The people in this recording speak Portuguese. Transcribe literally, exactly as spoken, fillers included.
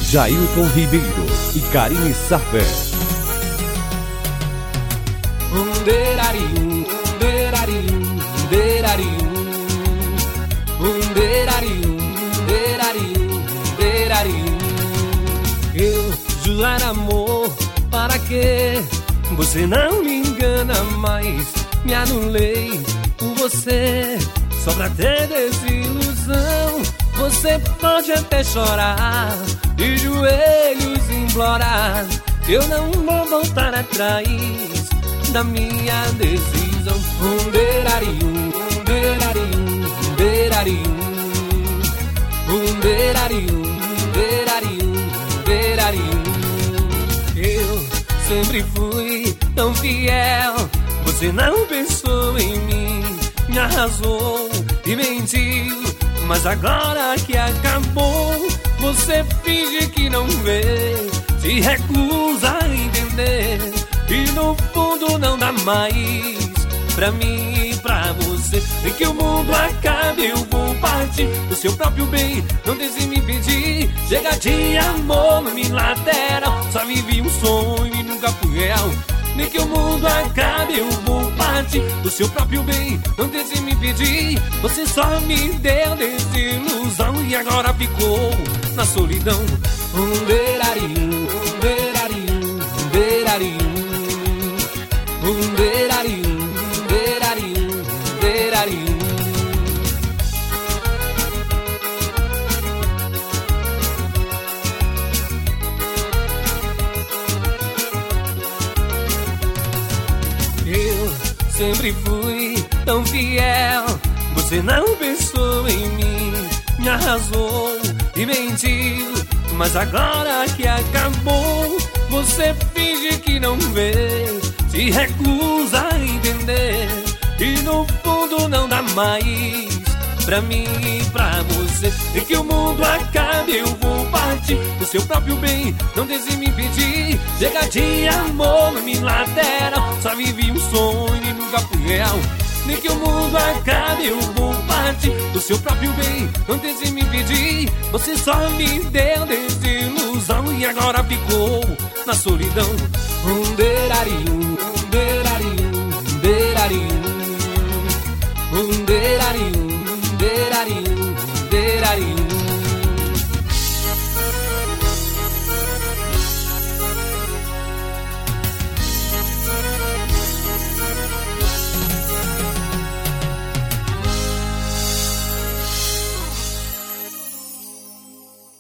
Jailton Ribeiro e Karine Sarver. Underarium, underarium, underarium, underarium, underarium, underarium. Eu jurar amor, para que você não me engana mais? Me anulei por você, só pra ter desilusão. Você pode até chorar, de joelhos implorar, eu não vou voltar atrás da minha decisão. Underarium, underarium, underarium, underarium, underarium, underarium. Eu sempre fui tão fiel, você não pensou em mim, me arrasou e mentiu. Mas agora que acabou, você finge que não vê, se recusa a entender, e no fundo não dá mais pra mim e pra você. E que o mundo acabe, eu vou partir do seu próprio bem, não deixe me pedir. Chega de amor unilateral, só vivi um sonho e nunca fui real. Nem que o mundo acabe, eu vou partir do seu próprio bem, não deixe me pedir. Você só me deu desilusão e agora ficou na solidão. Underarium, underarium, underarium, underarium, underarium, underarium. Eu sempre fui tão fiel, você não pensou em mim, me arrasou e mentiu. Mas agora que acabou, você finge que não vê, se recusa a entender, e no fundo não dá mais pra mim e pra você. E que o mundo acabe, eu vou partir do seu próprio bem, não deixe me pedir. Chega de amor unilateral, só vivi um sonho e nunca fui real. Nem que o mundo acabe, eu vou partir do seu próprio bem, não deixe me pedir. Você só me deu desilusão e agora ficou na solidão. Underarium, underarium, underarium, underarium, underarium, underarium.